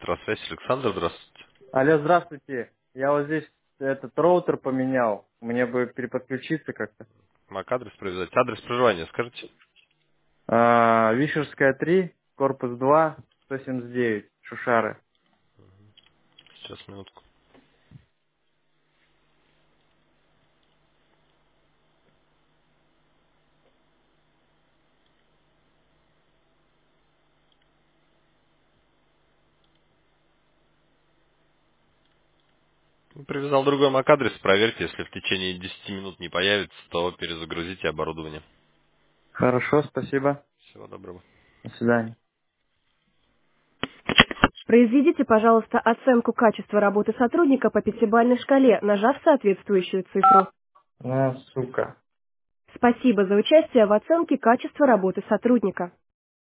Электросвязь, Александр, здравствуйте. Алло, здравствуйте. Я вот здесь этот роутер поменял. Мне бы переподключиться как-то. MAC-адрес привязать. Адрес проживания скажите? Вишерская 3, корпус 2, 179, Шушары. Сейчас, минутку. Привязал другой MAC-адрес, проверьте, если в течение 10 минут не появится, то перезагрузите оборудование. Хорошо, спасибо. Всего доброго. До свидания. Произведите, пожалуйста, оценку качества работы сотрудника по пятибалльной шкале, нажав соответствующую цифру. На, сука. Спасибо за участие в оценке качества работы сотрудника.